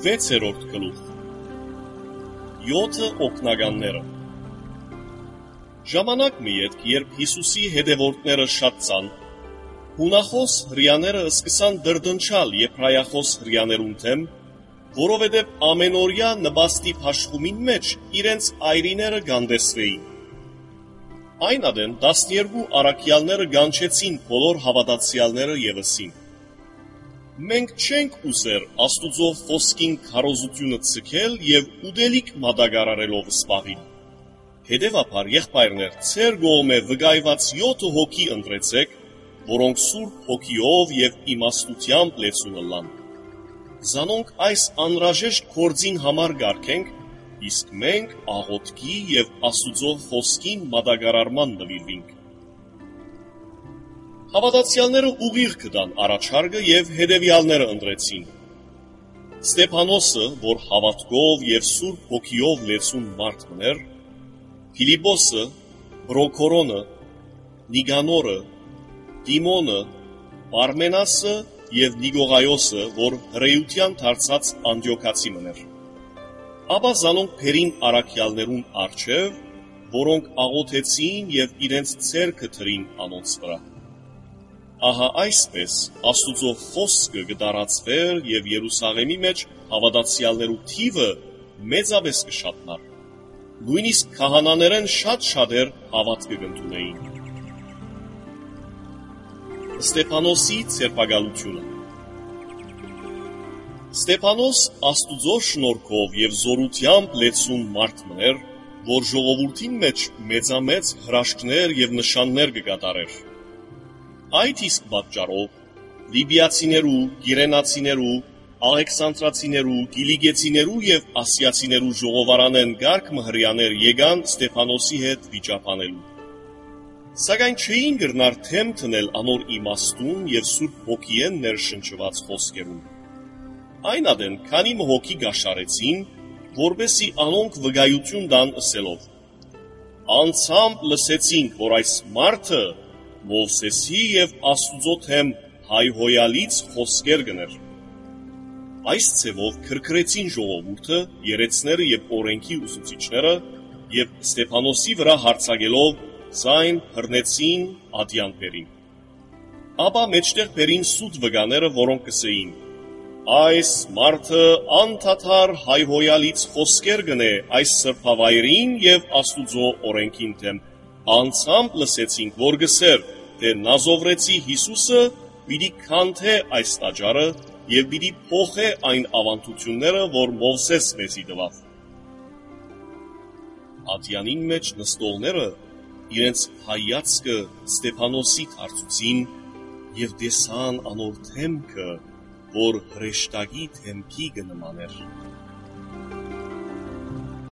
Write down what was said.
6-րդ գլուխ 7 օգնականները Ժամանակ մի ետք, երբ Հիսուսի հետևորդները շատցան, հունախոս հրեաները սկսան դրդնչալ եբրայախոս հրեաներուն դեմ, որովհետև ամենօրյա նպաստի փաշխումին մեջ իրենց այրիները գանդեսվեին։ Այն ադեն 12 առաքյալները գանչեցին բոլոր հավատացյալները եւ ըսին. Մենք չենք ուզեր Աստուծո խոսքին քարոզությունը ցկել եւ ուդելիք մատակարարելով սպաղիլ։ Հետևաբար եղբայրներ, ձեր գոմե վկայված 7 հոգի ընտրեցեք, որոնք սուրբ հոգիով եւ իմաստությամբ լեցուն լան։ Զանոնք այս անհրաժեշտ գործին համար գարկենք, իսկ մենք աղոթքի եւ Աստուծո խոսքին մատակարարման նվիրվենք։ Հավատացյալները ուղիղ կդան առաջարկը եւ հետևյալները ընտրեցին. Ստեփանոսը, որ հավատքով եւ սուրբ հոգիով լեցուն մարդ մներ, Ֆիլիպոսը, Բրոքորոնը, Նիգանորը, Դիմոնը, Պարմենասը եւ Նիկողայոսը, որ հրեության դարձած Անդիոքացի մներ։ Ապա զանոնք բերին առաքյալներուն առջև, որոնք աղոթեցին եւ իրենց ցերկը թրին անոնց վրա։ Ահա այսպես Աստուծո խոսքը կդարածվեր եւ Երուսաղեմի մեջ հավատացյալներու թիվը մեծապես կշատնար։ Նույնիսկ քահանաներեն շատ-շատեր հավատք կընդունեին։ Ստեփանոսի ցերպակալությունը Ստեփանոս Աստուծո շնորհքով եւ զորությամբ լեցուն մարդ մներ, որ ժողովրդին մեջ մեծամեծ հրաշքներ եւ նշաններ կկատարեր։ Այդ իսկ պատճառով լիբիացիներու, գիրենացիներու, աղեքսանդրացիներու, գիլիգեցիներու եւ ասիացիներու ժողովարանեն գարկ մհրյաներ եկան Ստեփանոսի հետ վիճապանելու։ Սակայն չէին գրնար թեմ տնել անոր իմաստուն եւ սուրբ հոգիեն ներշնչված խոսքերուն։ Այն ադեն քանի հոգի գաշարեցին, որբեսի անոնք վկայություն տան ըսելով. Անցամբ լսեցինք, որ այս մարդը Մովսեսի եւ Աստուծո թեմ հայհոյալից խոսքեր գներ։ Այս ցևով քրքրեցին ժողովուրդը, երեցները եւ օրենքի ուսուցիչները եւ Ստեփանոսի վրա հարձակելով զայն հռնեցին ադյանքերին։ Ապա մեջտեղ բերին սուտ վկաները, որոնք կսեին. Այս մարդը անդադար հայհոյալից խոսքեր գնե այս սրբավայրին եւ Աստուծո օրենքին դեմ։ Անցամբ լսեցինք, որ գսեր, թե Նազովրեցի Հիսուսը պիտի քանթե այս տաճարը եւ պիտի փոխե այն ավանդությունները, որ Մովսես մեզի տվավ։ Ադյանին մեջ նստողները իրենց հայացքը Ստեփանոսի դարձուցին եւ տեսան անոր թեմքը, որ հրեշտակի թեմքի կնմաներ։